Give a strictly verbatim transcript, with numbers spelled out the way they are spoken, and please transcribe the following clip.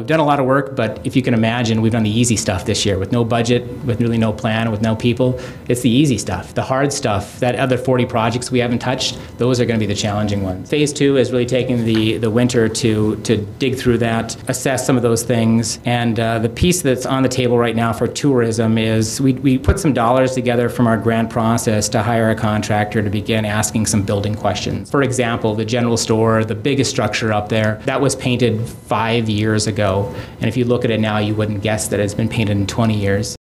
done a lot of work, but if you can imagine, we've done the easy stuff this year with no budget, with really no plan, with no people. It's the easy stuff. The hard stuff, that other forty projects we haven't touched, those are going to be the challenging ones. Phase two is really taking the, the winter to, to dig through that, assess some of those things. And uh, the piece that's on the table right now for tourism is we, we put some dollars together from our grant process to hire a contractor to begin asking some building questions. For example, the general store, the biggest structure up there, that was painted five years ago. And if you look at it now, you wouldn't guess that it's been painted in twenty years.